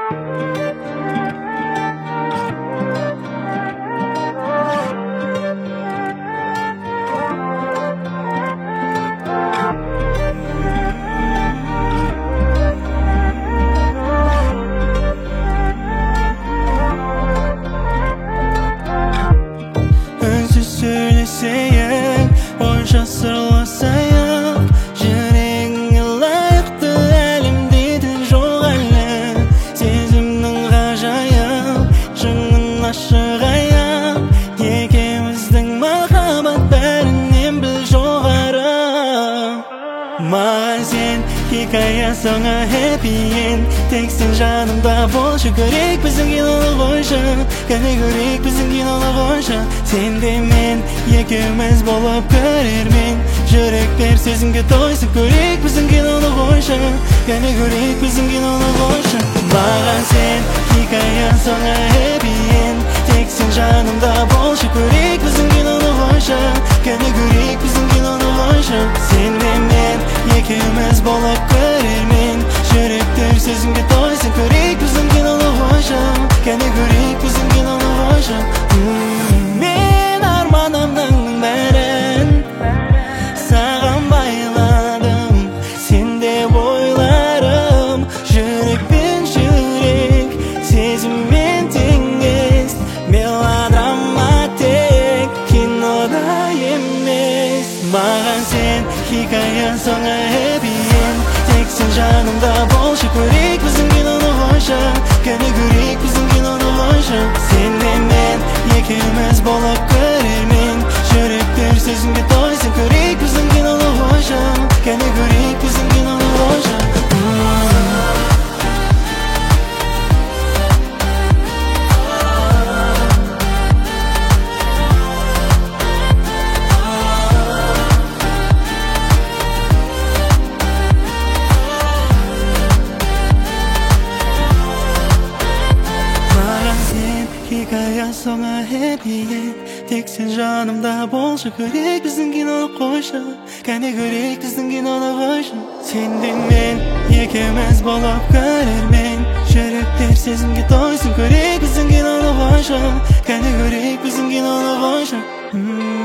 Söyleseyim, boşa sırlasayım, yüreğine layıktı elimdeydin çok әлі. Сезімнің ғажайып, шыңын ашығайып, екеуміздің махаббат бәрінен біл жоғары. Маған сен хикая соңы happy end, тек сен жанымда болшы. Көрейік біздің киноны қойшы, кәне көрейік біздің киноны қойшы. Сен де мен екеуміз болып көрермен, жүректер сезімге тойсын. Көрейік біздің киноны қойшы, кәне көрейік біздің киноны қойшы. Маған сен хикая соңы happy end, тек сен жанымда болшы. Көрейік біздің киноны қойшы, кәне көрейік біздің киноны қойшы. Сен де мен екеуміз болып көрермен, жүректер сезімге тойсын. Көрейік біздің киноны қойшы, кәне көрейік біздің киноны қойшы. Мен арманымның бәрін саған байладым, сен де ойларым, жүрек пен жүрек сезіммен теңес. Мелодрама тек кинода емес. Маған сен хикая соңы happy end, тек сен жанымда болшы. Көрейік біздің киноны қойшы, кәне көрейік біздің киноны қойшы. Сен де мен екеуміз болып көрермен, жүректер сезімге тойсын. Көрейік біздің киноны қойшы, кәне көрейік біздің киноны қойшы. Хикая соңы happy end, тек сен жанымда болшы. Көрейік біздің киноны қойшы, кәне көрейік біздің киноны қойшы. Сен де мен екеуміз болып көрермен, жүректер сезімге тойсын. Көрейік біздің киноны қойшы, кәне көрейік біздің киноны қойшы.